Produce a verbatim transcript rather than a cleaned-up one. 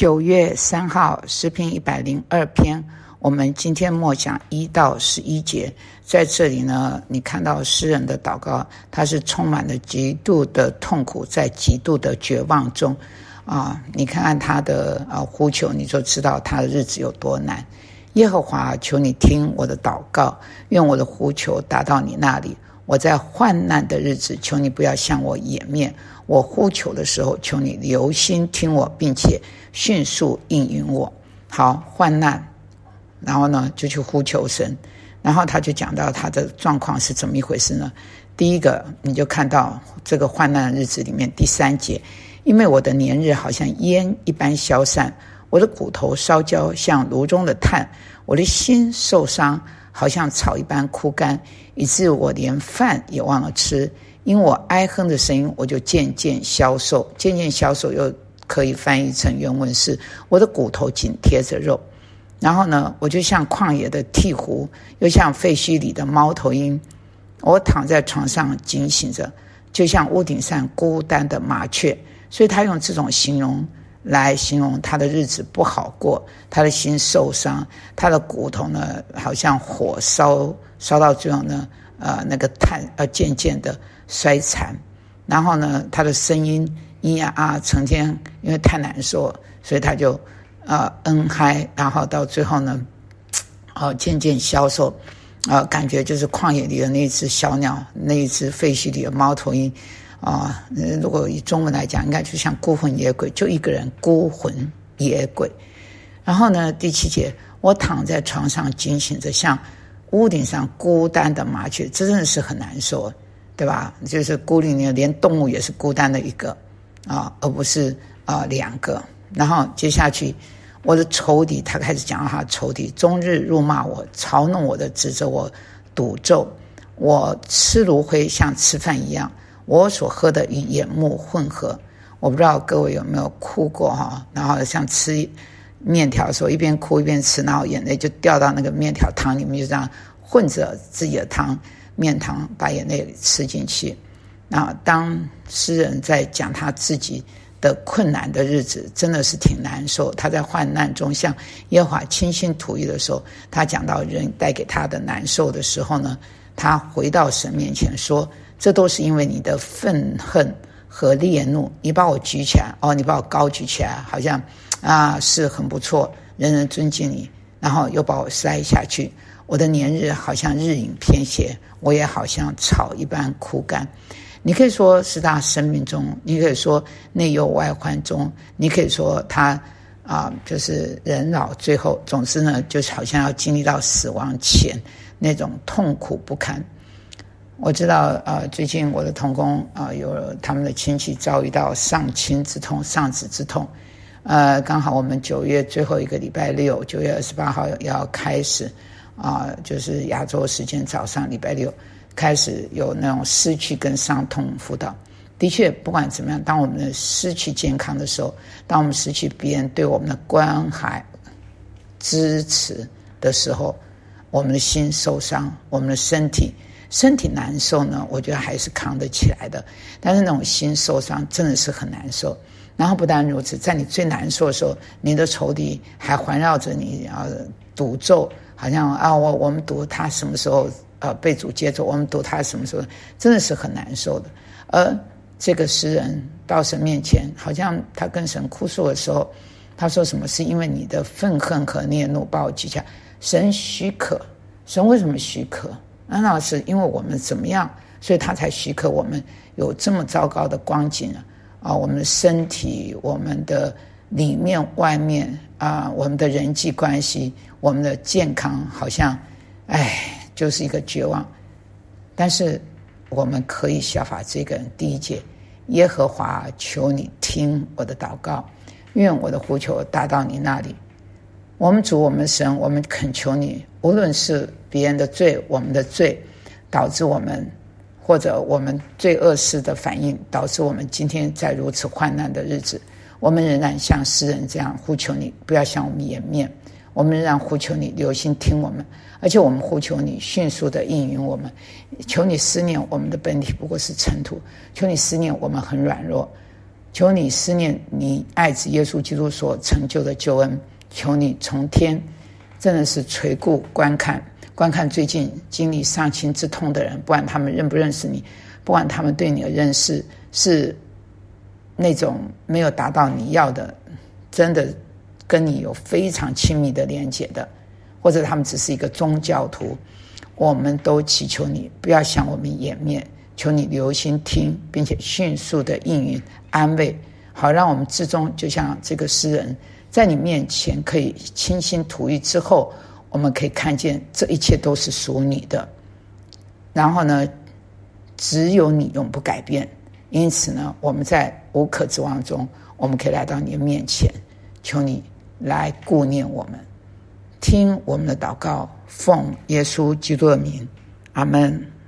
九月三号诗篇一百零二篇，我们今天默想一到十一节。在这里呢，你看到诗人的祷告，他是充满了极度的痛苦，在极度的绝望中啊，你看看他的啊呼求，你就知道他的日子有多难。耶和华，求你听我的祷告，愿我的呼求达到你那里。我在患难的日子，求你不要向我掩面。我呼求的时候，求你留心听我，并且迅速应允我。好，患难，然后呢就去呼求神，然后他就讲到他的状况是怎么一回事呢？第一个，你就看到这个患难的日子里面第三节，因为我的年日好像烟一般消散，我的骨头烧焦像炉中的炭，我的心受伤好像草一般枯干，以致我连饭也忘了吃。因我哀哼的声音，我就渐渐消瘦。渐渐消瘦又可以翻译成原文是，我的骨头紧贴着肉。然后呢，我就像旷野的鹈鹕，又像废墟里的猫头鹰。我躺在床上警醒着，就像屋顶上孤单的麻雀。所以他用这种形容来形容他的日子不好过，他的心受伤，他的骨头呢好像火烧烧到最后呢，呃，那个炭呃渐渐的衰残，然后呢，他的声音咿呀啊，成天因为太难受，所以他就呃嗯嗨，然后到最后呢，呃渐渐消瘦，呃感觉就是旷野里的那一只小鸟，那一只废墟里的猫头鹰。啊、呃，如果以中文来讲，应该就像孤魂野鬼，就一个人孤魂野鬼。然后呢，第七节，我躺在床上警醒着，像屋顶上孤单的麻雀，这真的是很难受，对吧？就是孤零零，连动物也是孤单的一个啊，而不是啊两个。然后接下去，我的仇敌，他开始讲到他的仇敌，终日辱骂我，嘲弄我的，指着我赌咒，我吃炉灰像吃饭一样。我所喝的与眼目混合，我不知道各位有没有哭过哈？然后像吃面条的时候，一边哭一边吃，然后眼泪就掉到那个面条汤里面，就这样混着自己的汤面汤，把眼泪吃进去。那当诗人在讲他自己的困难的日子，真的是挺难受。他在患难中向耶和华倾心吐意的时候，他讲到人带给他的难受的时候呢，他回到神面前说，这都是因为你的愤恨和烈怒，你把我举起来，哦，你把我高举起来，好像啊是很不错，人人尊敬你，然后又把我摔下去。我的年日好像日影偏斜，我也好像草一般枯干。你可以说是他生命中，你可以说内忧外患中，你可以说他啊就是人老最后，总之呢，就是好像要经历到死亡前那种痛苦不堪。我知道呃，最近我的同工呃有他们的亲戚遭遇到丧亲之痛、丧子之痛，呃，刚好我们九月最后一个礼拜六，九月二十八号要开始啊、呃，就是亚洲时间早上礼拜六开始有那种失去跟伤痛辅导。的确，不管怎么样，当我们失去健康的时候，当我们失去别人对我们的关怀、支持的时候，我们的心受伤，我们的身体。身体难受呢，我觉得还是扛得起来的，但是那种心受伤真的是很难受。然后不但如此，在你最难受的时候，你的仇敌还环绕着你啊，赌咒，好像啊，我我们赌他什么时候呃被主接走，我们赌他什么时候，真的是很难受的。而这个诗人到神面前，好像他跟神哭诉的时候，他说什么？是因为你的愤恨和烈怒把我击下，神许可，神为什么许可？难道是因为我们怎么样，所以他才许可我们有这么糟糕的光景啊？我们的身体，我们的里面外面啊，我们的人际关系，我们的健康，好像哎，就是一个绝望。但是我们可以效法这个人，第一节，耶和华，求你听我的祷告，愿我的呼求达到你那里。我们主，我们神，我们恳求你，无论是别人的罪，我们的罪导致我们，或者我们罪恶事的反应导致我们今天在如此患难的日子，我们仍然像诗人这样呼求你，不要向我们掩面，我们仍然呼求你留心听我们，而且我们呼求你迅速的应允我们。求你思念我们的本体不过是尘土，求你思念我们很软弱， 求你思念你爱子耶稣基督所成就的救恩，求你从天真的是垂顾观看观看最近经历丧亲之痛的人，不管他们认不认识你，不管他们对你的认识是那种没有达到你要的，真的跟你有非常亲密的连结的，或者他们只是一个宗教徒，我们都祈求你不要向我们掩面，求你留心听，并且迅速的应允安慰，好让我们至终就像这个诗人在你面前可以倾心吐意之后，我们可以看见这一切都是属你的，然后呢只有你永不改变，因此呢我们在无可指望中，我们可以来到你的面前，求你来顾念我们，听我们的祷告，奉耶稣基督的名，阿们。